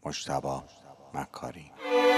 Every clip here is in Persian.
مجتبی مکاری.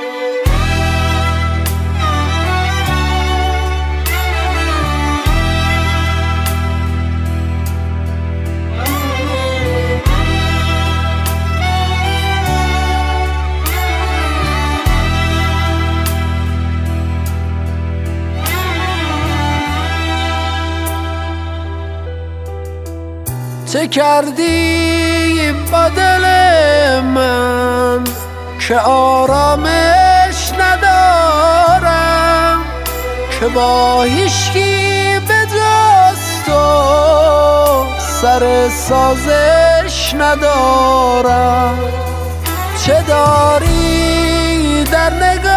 چه کردی با دل من که آرامش ندارم، که با هیچکی به جز تو سر سازش ندارم. چه داری در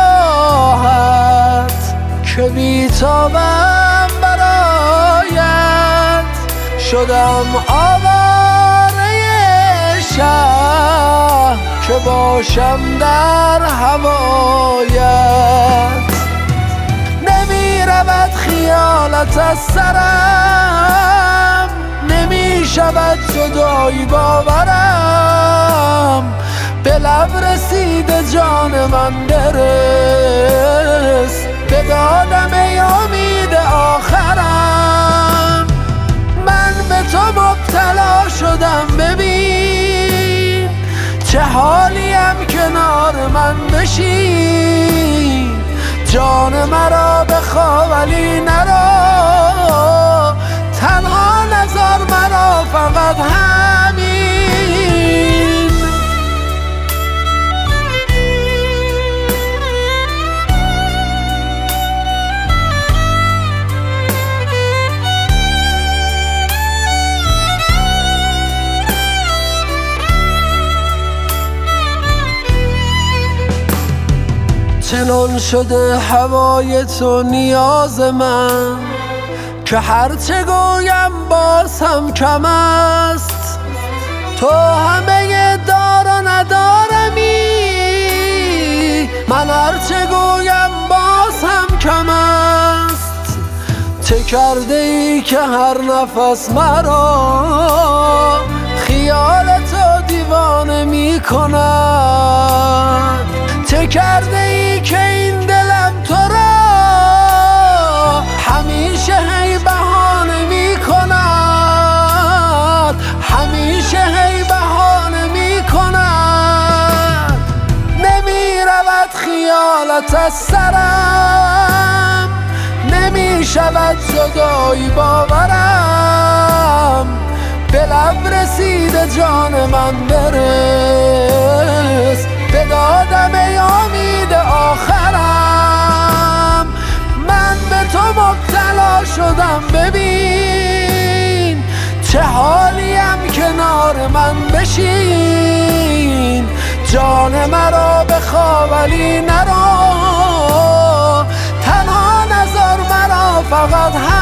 نگاهت که بیتابم برایت، شدم آواره شهر که باشم در هوایت. نمی رود خیالت از سرم، نمی شود جدایی باورم. به لب رسیده جان من برس، به دادم ای امید آخرم. من به تو مبتلا شدم، ببین چه حالیم، کنار من بشین. جان مرا بخواه ولی نرو، تنها نذار مرا فقط همین. چنان شده هوای تو نیاز من که هرچه گویم باز هم کم است. تو همه دار و ندارمی، من هرچه گویم باز هم کم است. چه کرده ای که هر نفس مرا خیال تو دیوانه می کند؟ چه کرده ای که این دلم تو را همیشه هی بهانه می کند، همیشه هی بهانه می کند. نمی رود خیالت از سرم، نمی شود جدایی باورم. به لب رسیده جان من برس، به دادم ای امید آخرم. من به تو مبتلا شدم، ببین چه حالیم، کنار من بشین. جان مرا بخواه ولی نرو، تنها نذار مرا فقط